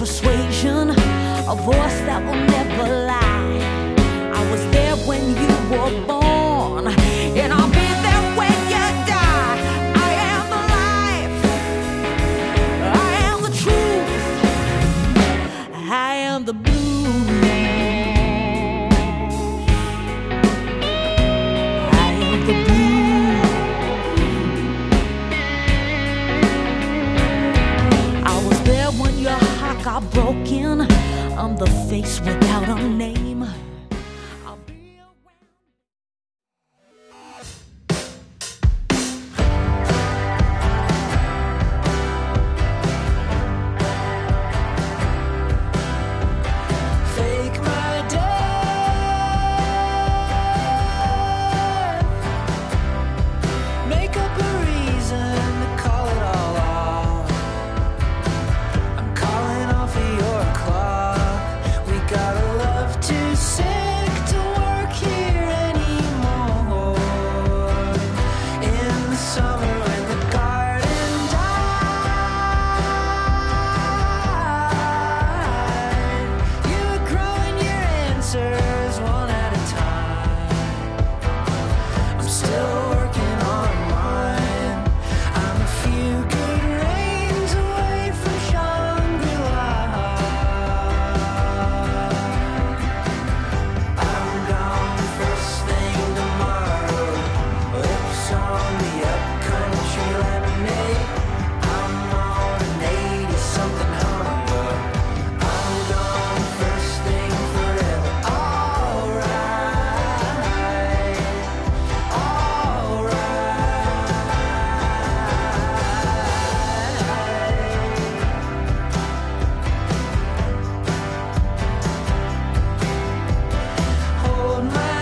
persuasion, a voice that will never lie. I was there when you were born, and I'll be there when you die. I am the life, I am the truth, I am the blues, I am the blues. I was there when your heart got broken. I'm the face without a name. I'll be Fake my death, make up a reason to call it all off. I'm calling off of your clock. We got a love too sick to work here anymore. In the summer when the garden died, you were growing your answers one at a time. I'm still working on mine. I'm a few good rains away from Shangri-La. I'm gone first thing tomorrow. Lips on the upcountry lemonade. I'm on an 80-something Honda. I'm gone first thing forever. Alright, alright. Hold my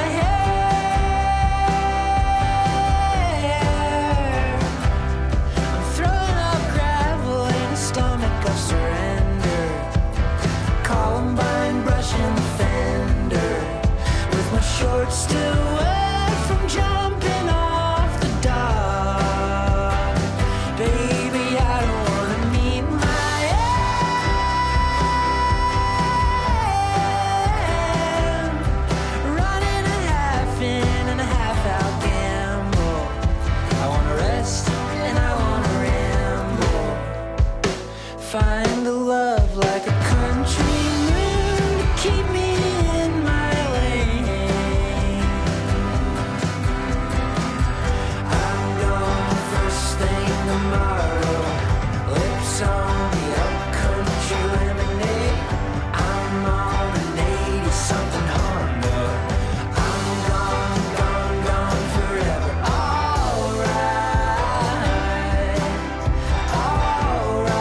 hair. I'm throwing up gravel in a stomach of surrender. Columbine brushing the fender, with my shorts still wet from jumping off the dock. Baby, I don't wanna meet my end. Running a half in and a half out gamble. I wanna rest and I wanna ramble. Find a love like a country moon to keep me in my lane. I'm gone first thing tomorrow. Lips on the upcountry lemonade. I'm on an 80-something Honda. I'm gone, gone, gone forever. Alright, alright.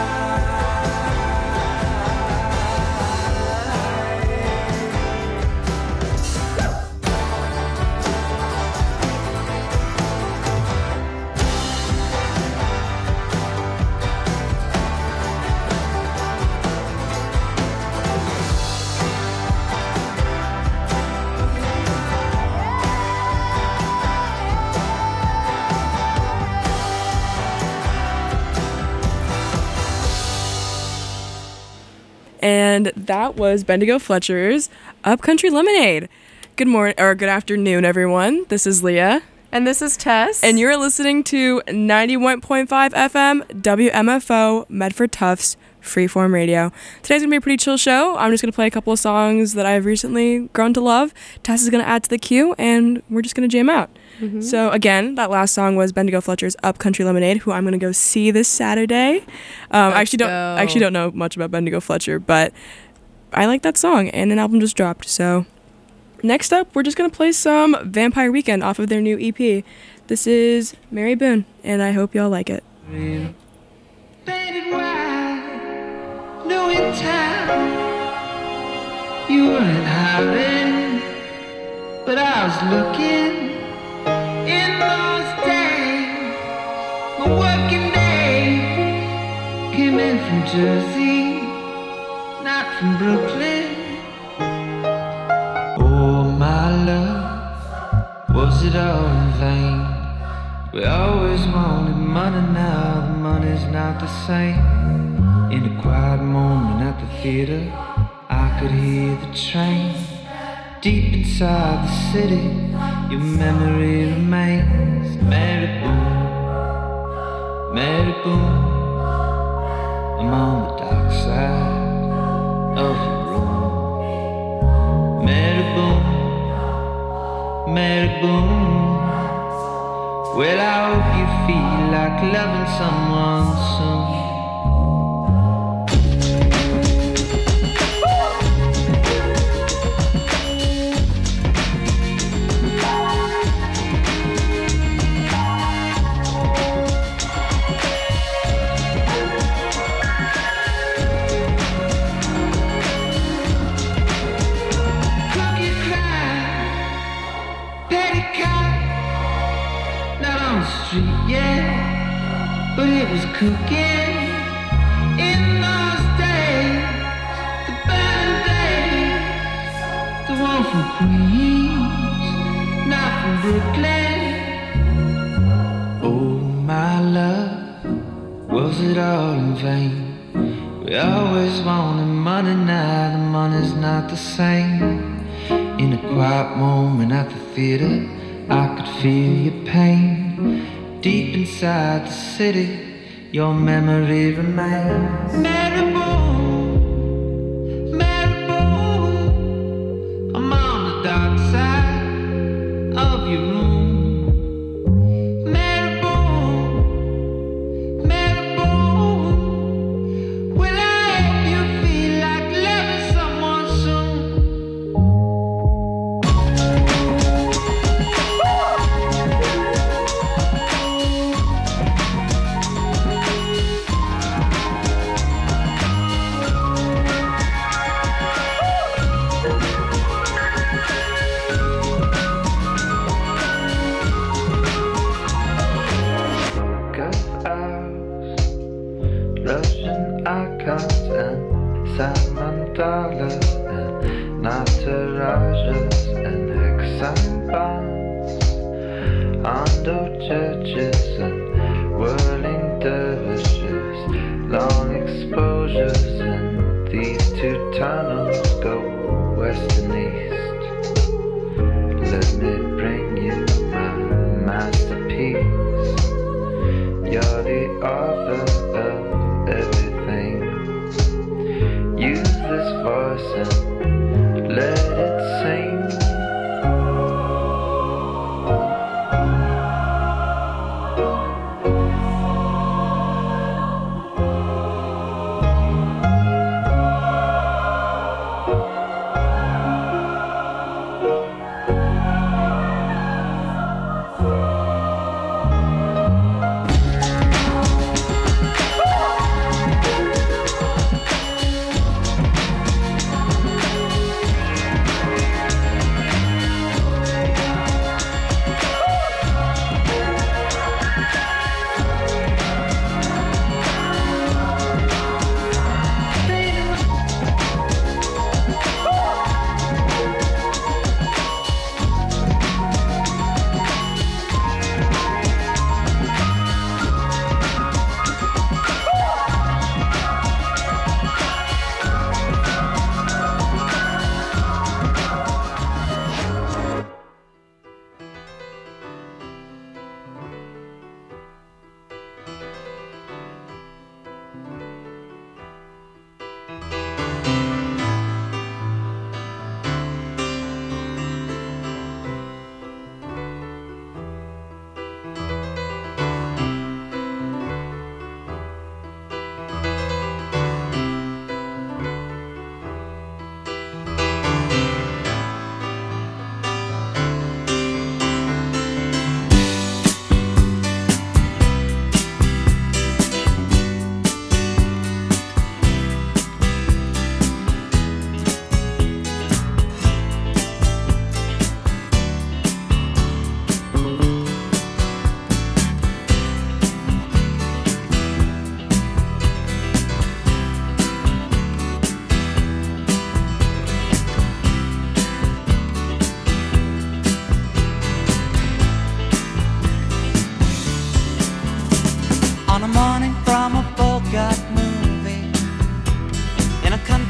And that was Bendigo Fletcher's Upcountry Lemonade. Good morning or good afternoon, everyone. This is Leah. And this is Tess. And you're listening to 91.5 FM WMFO Medford Tufts Freeform Radio. Today's going to be a pretty chill show. I'm just going to play a couple of songs that I've recently grown to love. Tess is going to add to the queue, and we're just going to jam out. Mm-hmm. So again, that last song was Bendigo Fletcher's Upcountry Lemonade, who I'm going to go see this Saturday. I actually don't know much about Bendigo Fletcher, but I like that song, and an album just dropped. So next up, we're just going to play some Vampire Weekend off of their new EP. This is Mary Boone, and I hope y'all like it. Painted white, no in town. You weren't hiding, but I was looking. In those days, my working day came in from Jersey, not from Brooklyn. Oh, my love, was it all in vain? We always wanted money, now the money's not the same. In a quiet moment at the theater, I could hear the train. Deep inside the city, your memory remains. Mary Boone, Mary Boone, I'm on the dark side of your room. Mary Boone, Mary Boone, well I hope you feel like loving someone soon. Yeah, but it was cooking in those days, the burning days, the one from Queens, not from Brooklyn. Oh my love, was it all in vain? We always wanted money, now the money's not the same. In a quiet moment at the theater, I could feel your pain. Deep inside the city, your memory remains. Mary Boone, Mary Boone, I'm on the dark side of your room. Mary Boone, Mary Boone, will I help you feel like loving someone soon? Russian icons and salmon dollars and naturajas and hexine bonds, Hondo churches and whirling dervishes, long exposures, and these two tunnels go west and east. Let me bring you my masterpiece. You're the author of everything. Use this voice and let it sing.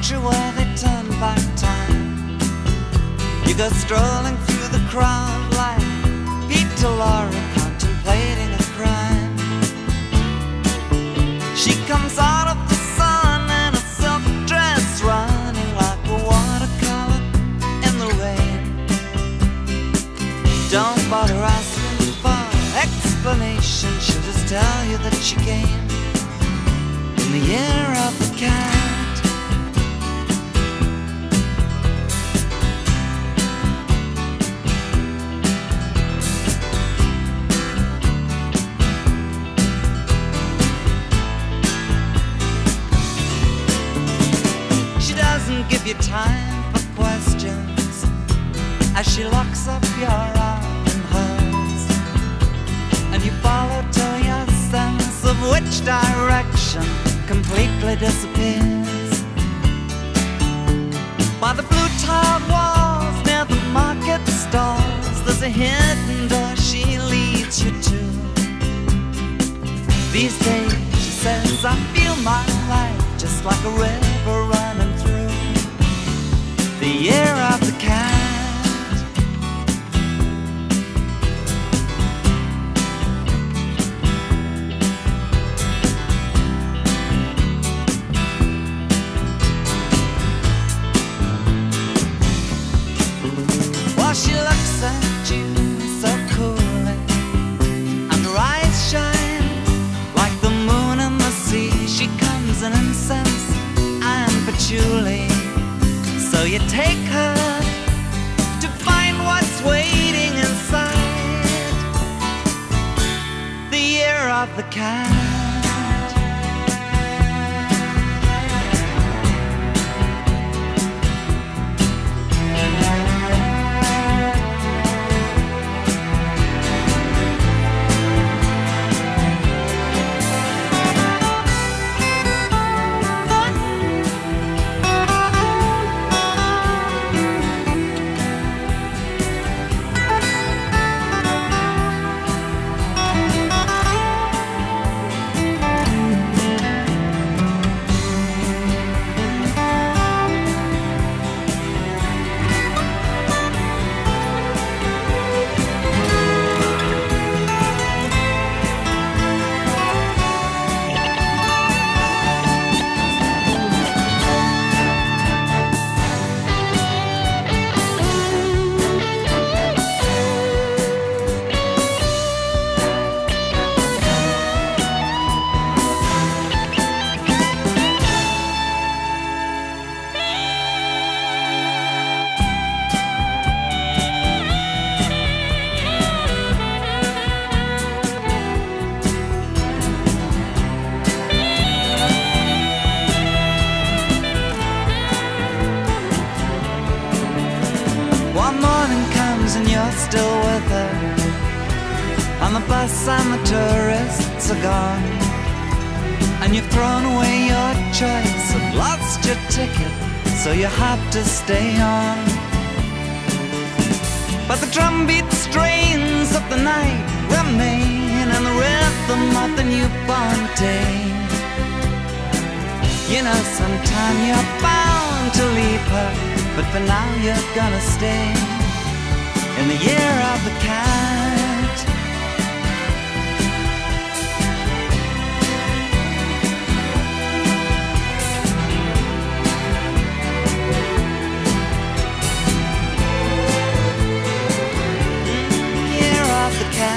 country where they turn back time. You go strolling through the crowd like Peter Lorre contemplating a crime. She comes out of the sun in a silk dress, running like a watercolor in the rain. Don't bother asking for explanation, she'll just tell you that she came in the year of the cat. Give you time for questions as she locks up your arm in hers, and you follow till your sense of which direction completely disappears. By the blue tiled walls near the market stalls, there's a hidden door she leads you to. These days, she says, I feel my life just like a river running through the year of the cat. While she looks at you so coolly, and her eyes shine like the moon in the sea, she comes in incense and patchouli. So you take her to find what's waiting inside the year of the cat. And you're still with her on the bus, and the tourists are gone, and you've thrown away your choice and lost your ticket, so you have to stay on. But the drumbeat strains of the night remain, and the rhythm of the newborn day. You know, sometime you're bound to leave her, but for now you're gonna stay in the year of the cat. Year of the cat.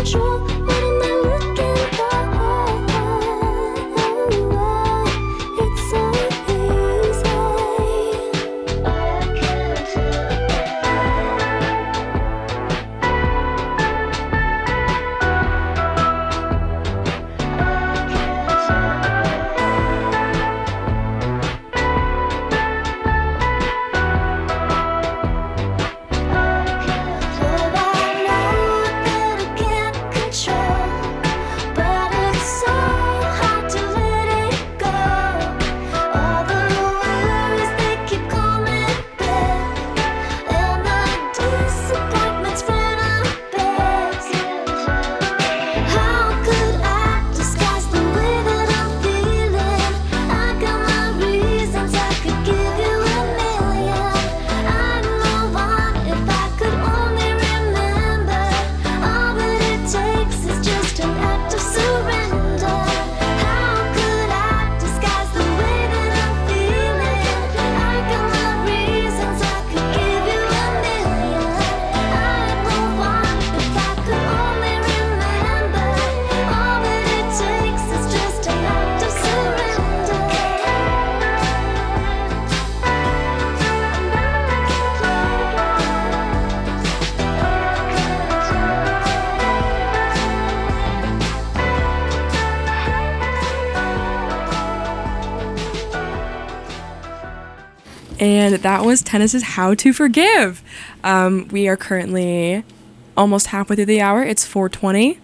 control. What am I looking for? It's so easy. I can't And that was Tennis's How to Forgive. We are currently almost halfway through the hour. It's 4:20.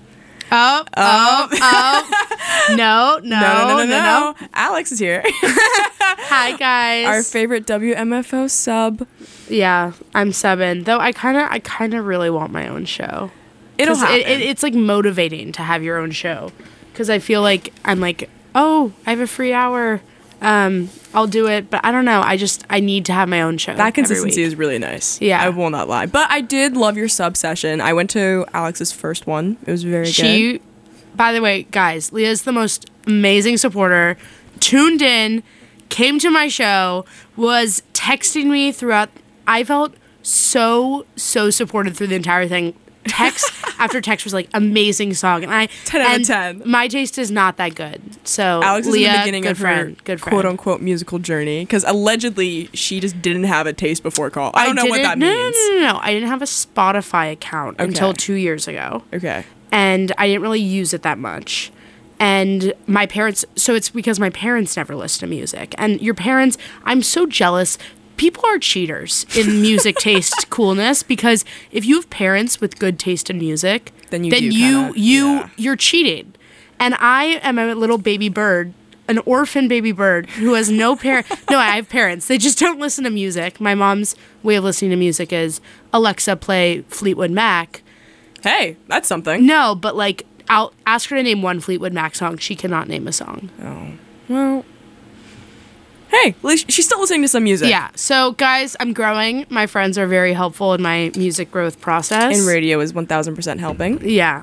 No. Alex is here. Hi, guys. Our favorite WMFO sub. Yeah, I'm subbing. Though I kind of really want my own show. It'll happen. It's like motivating to have your own show. Because I feel like I'm like, oh, I have a free hour. I'll do it, but I don't know. I need to have my own show. That consistency is really nice. Yeah. I will not lie. But I did love your sub session. I went to Alex's first one. It was very good. By the way, guys, Leah's the most amazing supporter. Tuned in, came to my show, was texting me throughout. I felt so supported through the entire thing. Text after text was like, amazing song, and 10 out of 10. My taste is not that good. So Alex is Leah, in the beginning of her good quote unquote musical journey, because allegedly she just didn't have a taste before call. I don't know what that means. No. I didn't have a Spotify account until 2 years ago. Okay. And I didn't really use it that much. And my parents, so it's because my parents never listen to music. And your parents, I'm so jealous. People are cheaters in music taste coolness, because if you have parents with good taste in music, then you're cheating. And I am a little baby bird, an orphan baby bird who has no parent. No, I have parents. They just don't listen to music. My mom's way of listening to music is Alexa, play Fleetwood Mac. Hey, that's something. No, but like, I'll ask her to name one Fleetwood Mac song. She cannot name a song. Oh, well. Hey, at least she's still listening to some music. Yeah. So, guys, I'm growing. My friends are very helpful in my music growth process. And radio is 1,000% helping. Yeah,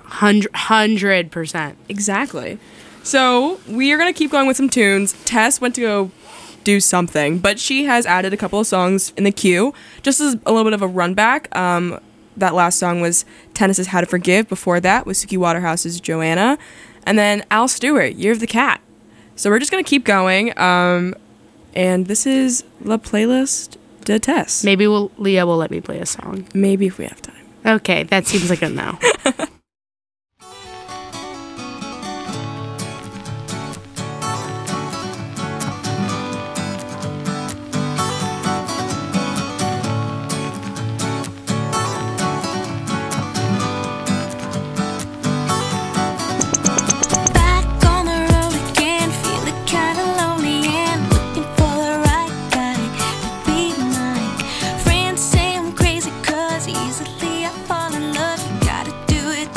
100%. Exactly. So, we are going to keep going with some tunes. Tess went to go do something, but she has added a couple of songs in the queue. Just as a little bit of a run back, that last song was Tennis's How to Forgive. Before that was Suki Waterhouse's Joanna. And then Al Stewart, Year of the Cat. So, we're just going to keep going. And this is La Playlist de Tess. Maybe Leah will let me play a song. Maybe if we have time. Okay, that seems like a no. Easily I fall in love, you gotta do it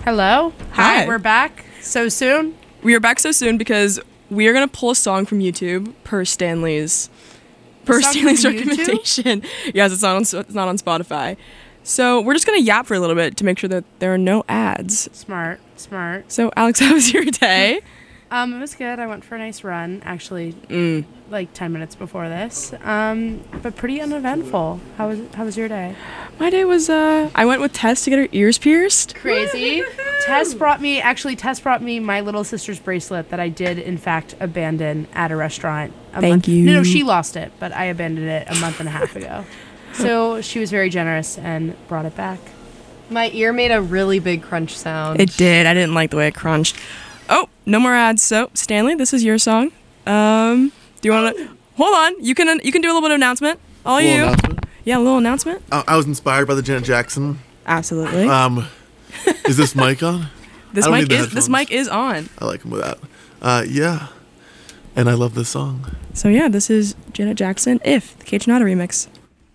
Hello. Hi. We're back so soon. We are back so soon because we are gonna pull a song from YouTube per Stanley's song from YouTube? recommendation. Yes, it's not on Spotify. So we're just gonna yap for a little bit to make sure that there are no ads. Smart. So Alex, how was your day? It was good. I went for a nice run, actually, like 10 minutes before this. But pretty uneventful. How was your day? My day was I went with Tess to get her ears pierced. Crazy. Tess brought me my little sister's bracelet that I did in fact abandon at a restaurant. Thank you. No, she lost it, but I abandoned it a month and a half ago. So she was very generous and brought it back. My ear made a really big crunch sound. It did. I didn't like the way it crunched. Oh, no more ads. So Stanley, this is your song. Do you want to hold on? You can do a little bit of announcement. All you. Announcement? Yeah, a little announcement. I was inspired by the Janet Jackson. Absolutely. Is this mic on? This mic is on. I like him with that. Yeah. And I love this song. So yeah, this is Janet Jackson, If, the Kate Nada remix.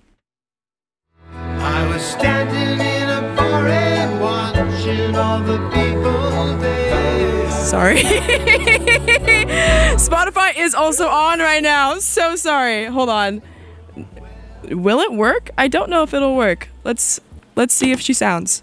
I was standing in a parade watching all the people there. Sorry. Spotify is also on right now. So sorry. Hold on. Will it work? I don't know if it'll work. Let's see if she sounds.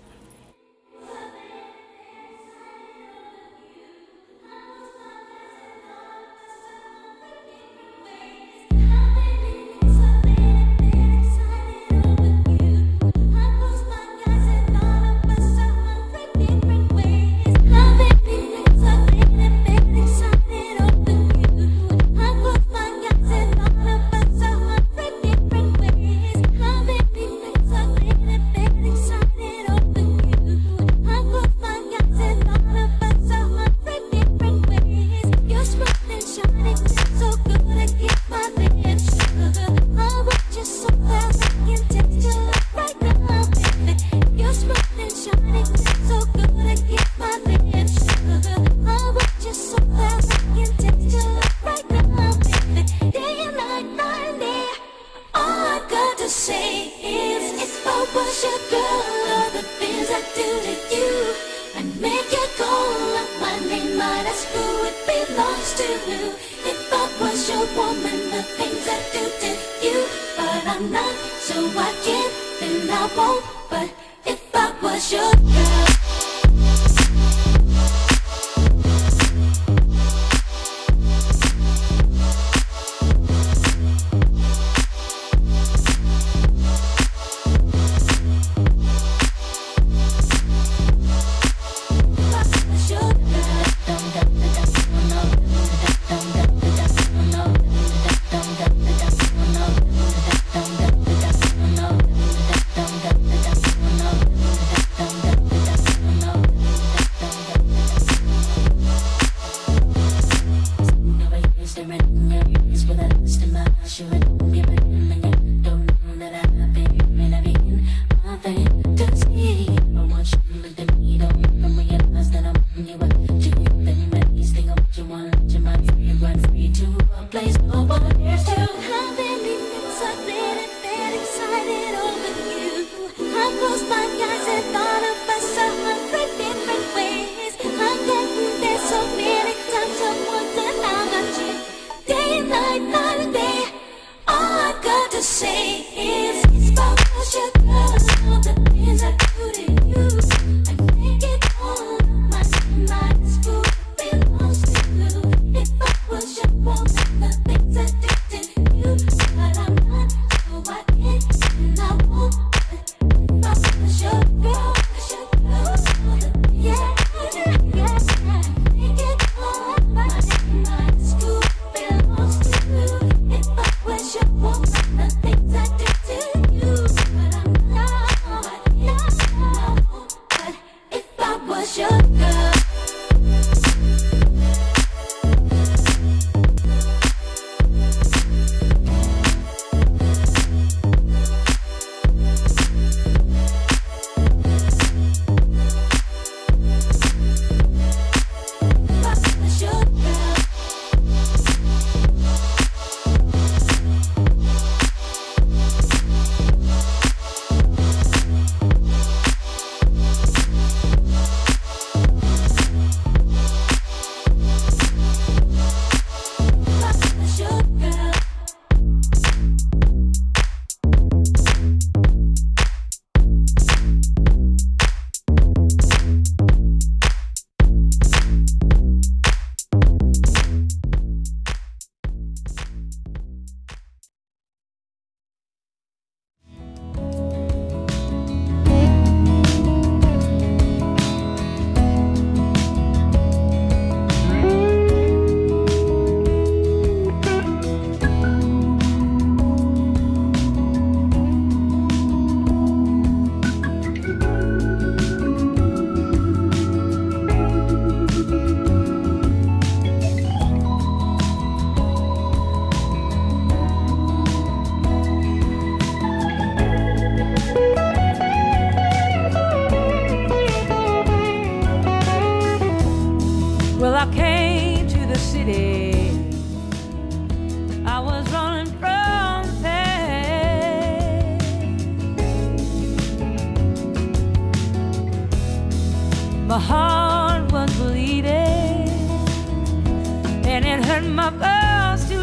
my heart was bleeding, and it hurt my bones to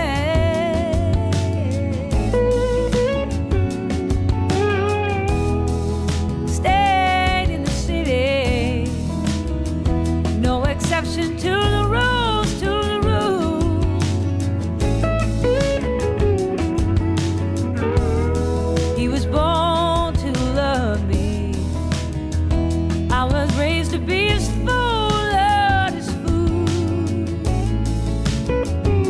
stayed in the city, no exception to the rules, to the rules. He was born to love me, I was raised to be his fool, Lord, his fool.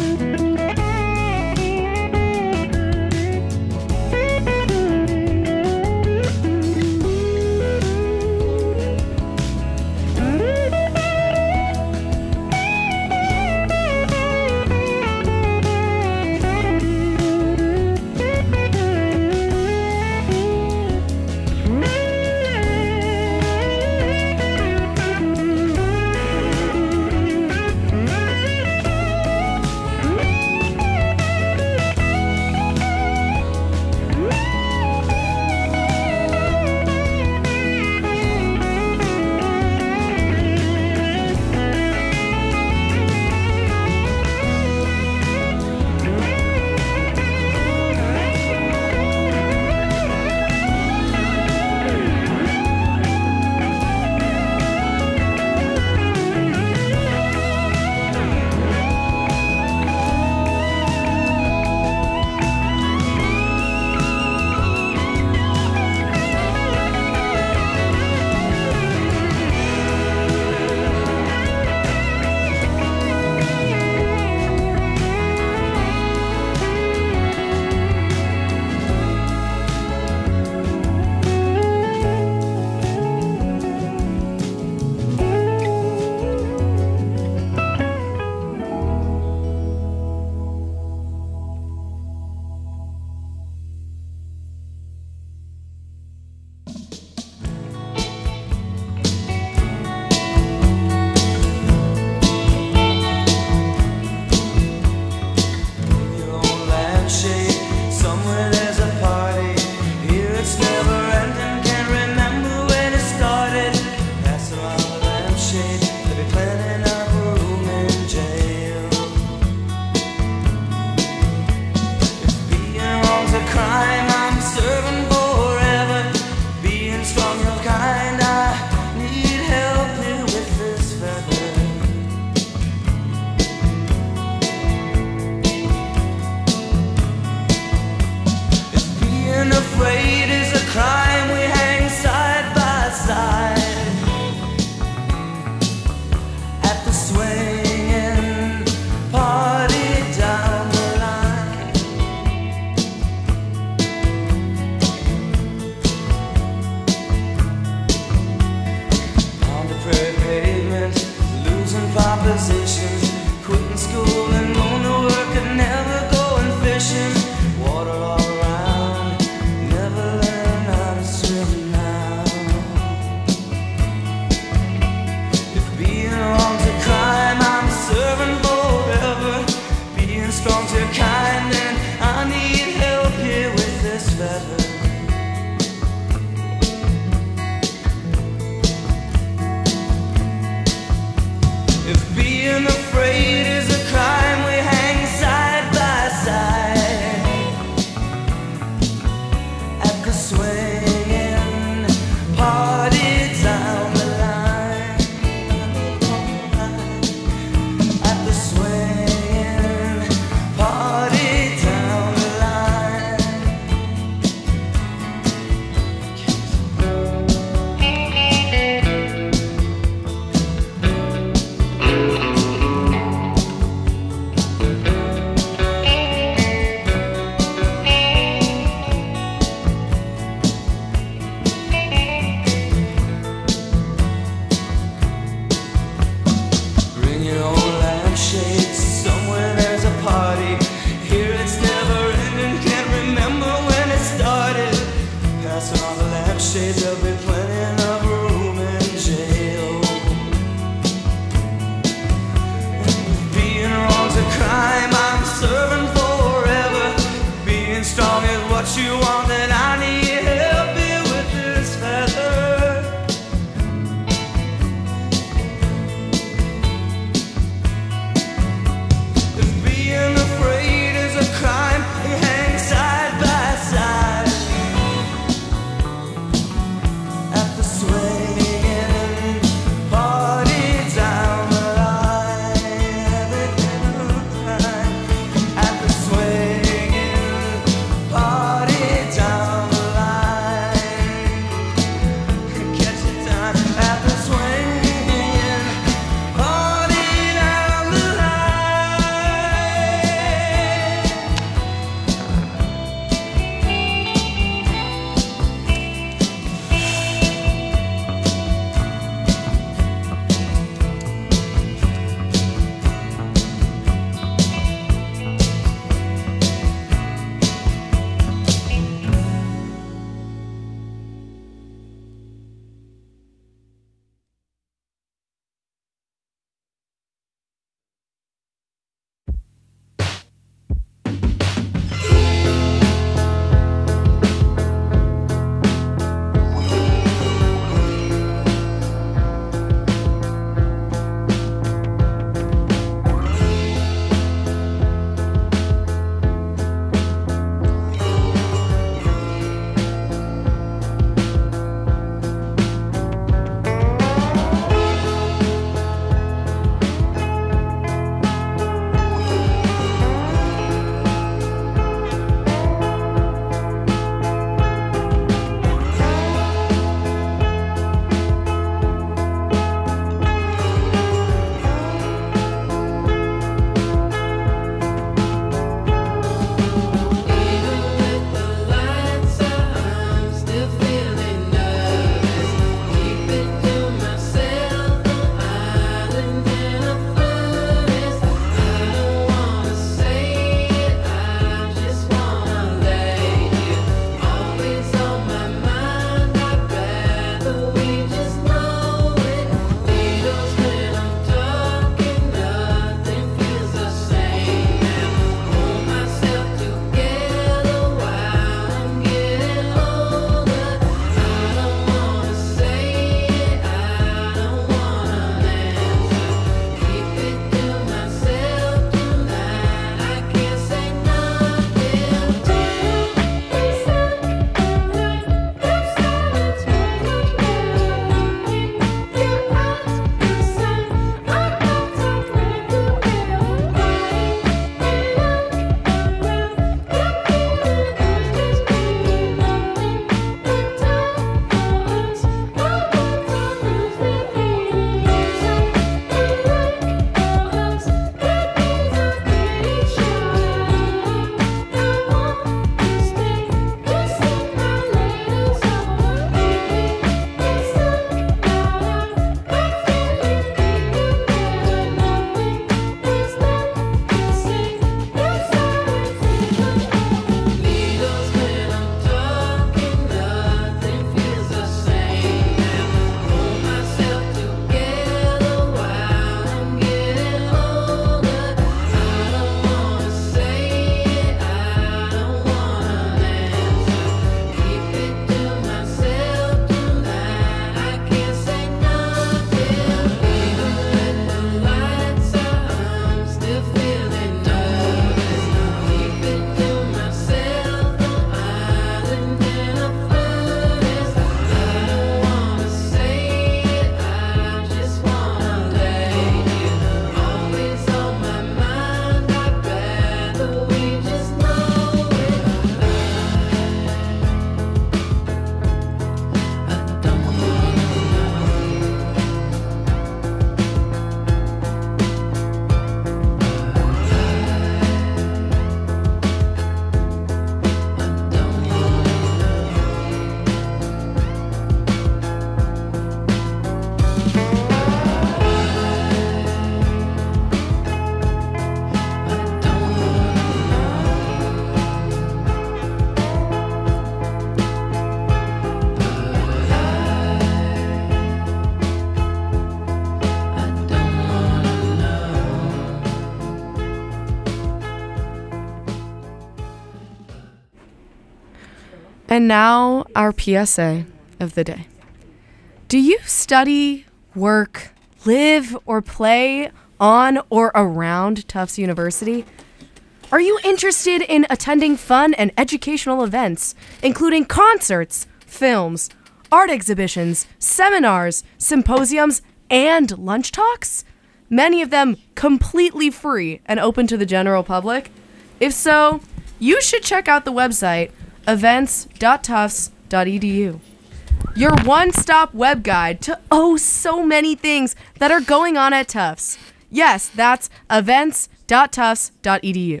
And now our PSA of the day. Do you study, work, live, or play on or around Tufts University? Are you interested in attending fun and educational events, including concerts, films, art exhibitions, seminars, symposiums, and lunch talks? Many of them completely free and open to the general public? If so, you should check out the website events.tufts.edu. Your one-stop web guide to so many things that are going on at Tufts. Yes, that's events.tufts.edu.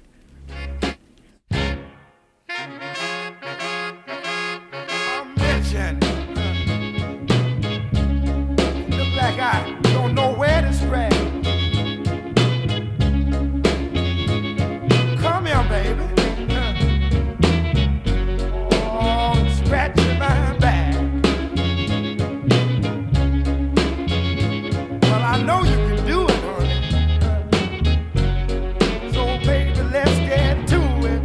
Look like I don't know where to spread. Come here, baby. Oh, scratching my back. Well, I know you can do it, honey. So, baby, let's get to it.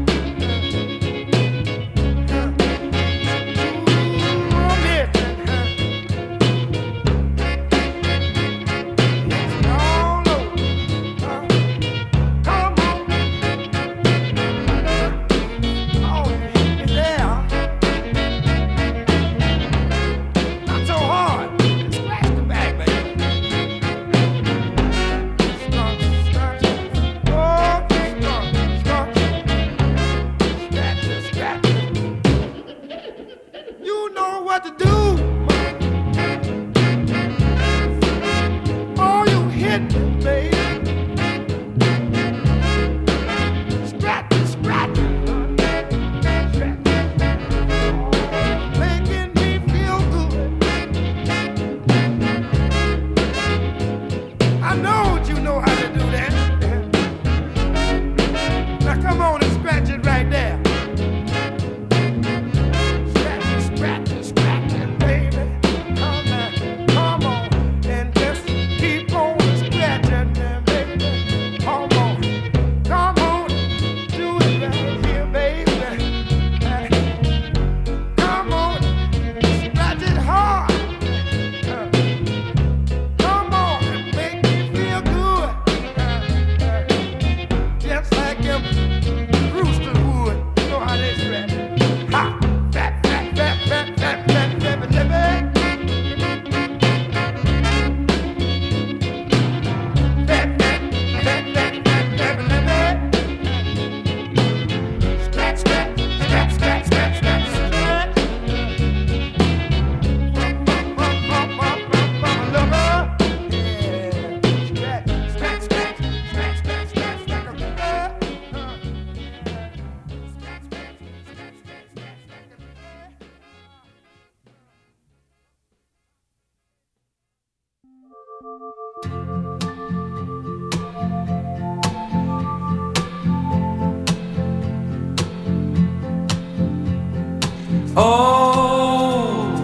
Oh,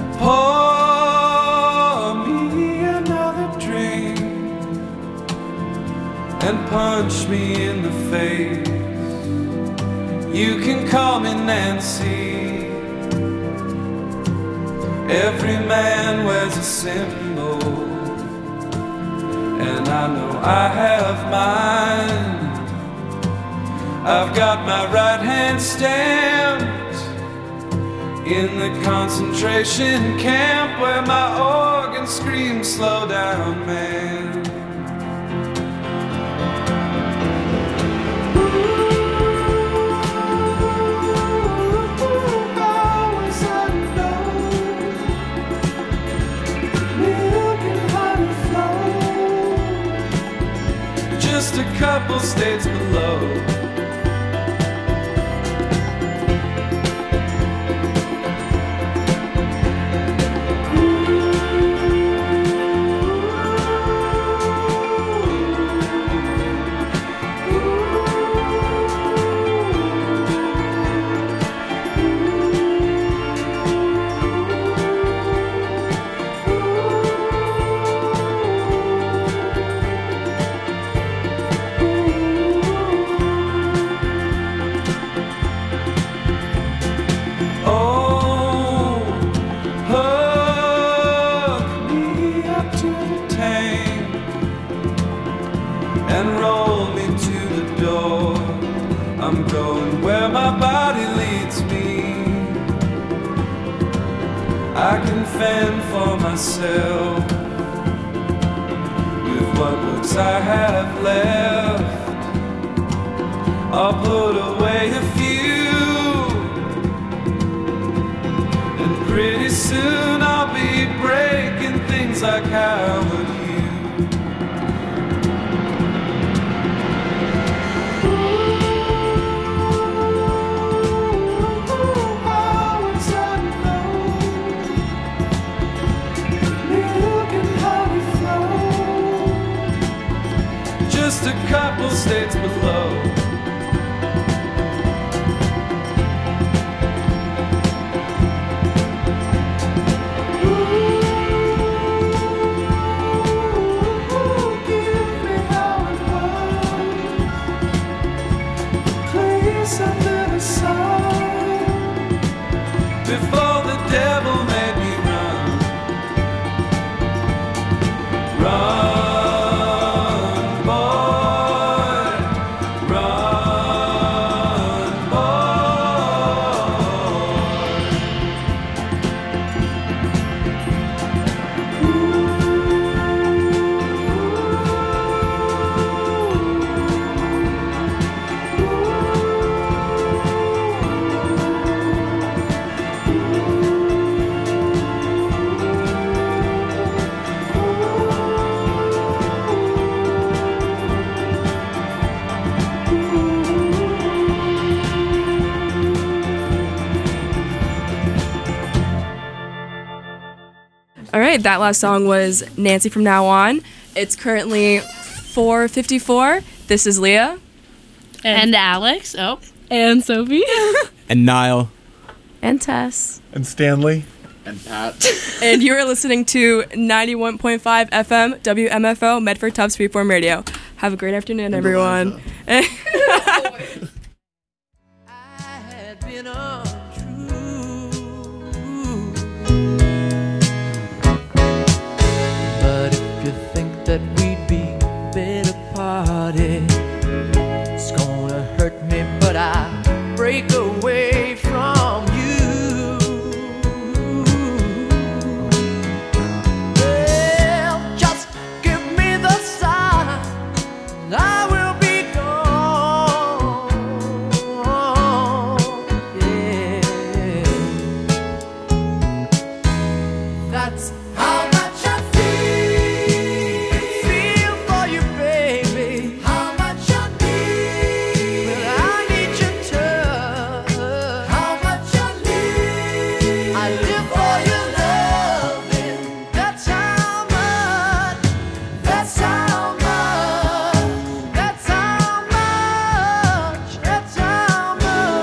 pour me another drink and punch me in the face. You can call me Nancy. Every man wears a symbol, and I know I have mine. I've got my right hand stamped in the concentration camp where my organ screams, slow down, man. Always unknown, milk and honey flow, just a couple states below. I can fend for myself with what looks I have left. I'll put away a few, and pretty soon I'll be breaking things like Howard Hughes. Just a couple states below. Give me how it was. Place under the sun. Before the devil made me run. Run. All right, that last song was Nancy From Now On. It's currently 4:54. This is Leah. And Alex. Oh. And Sophie. And Niall. And Tess. And Stanley. And Pat. And you are listening to 91.5 FM WMFO Medford Tubbs Freeform Radio. Have a great afternoon, everyone. I had been untrue, but if you think that we'd be better parted, it's gonna hurt me, but I break away from you. Well, just give me the sign, I will be gone. Yeah, that's how much I feel for you, baby. How much I need. Well, I need your touch. How much I need. I live for your loving. That's how much. That's how much. That's how much. That's how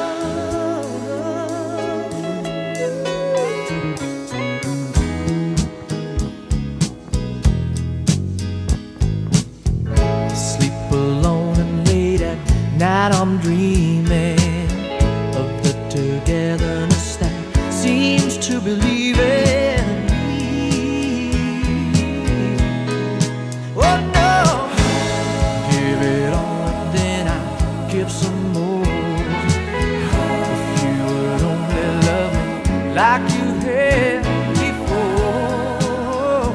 much. Sleep alone and late at night I'm dreaming of the togetherness that seems to believe in me. Oh no, give it all and then I'll give some more. If you would only love me like you had before.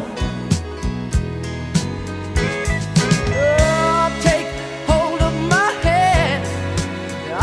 Oh, take hold of my hand,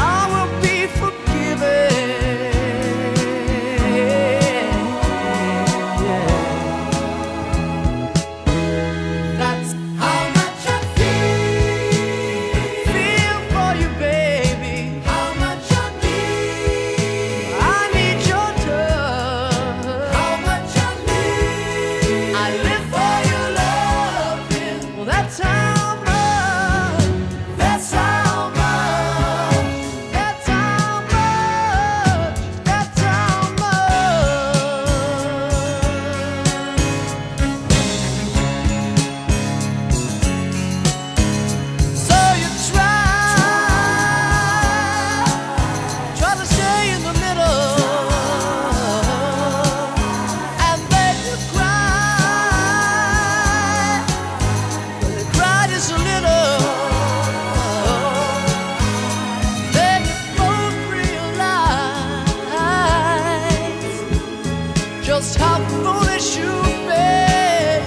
how foolish you've been.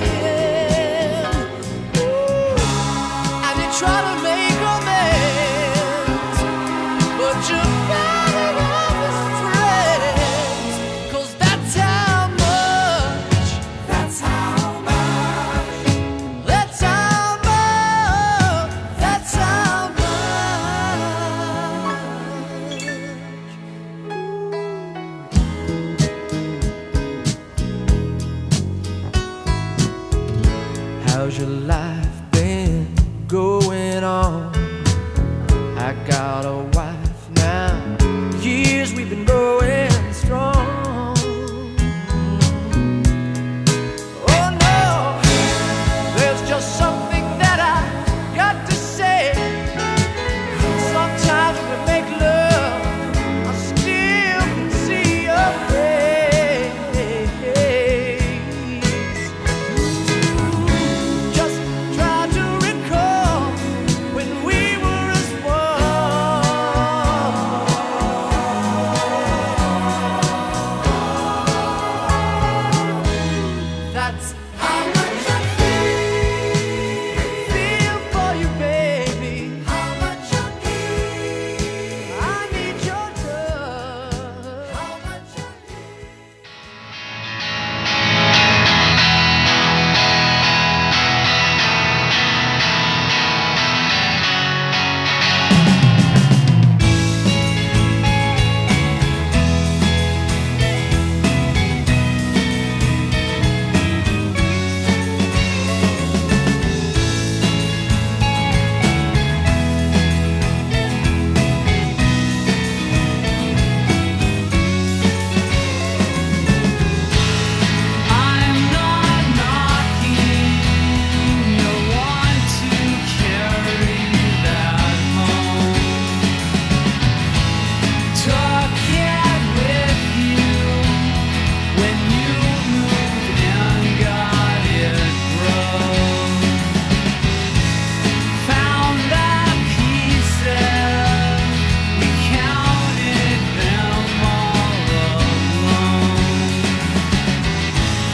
And you try to make amends, but you're better off as friends. 'Cause that's how much. That's how much. That's how much. That's how much. How's your life been going on? I got a wife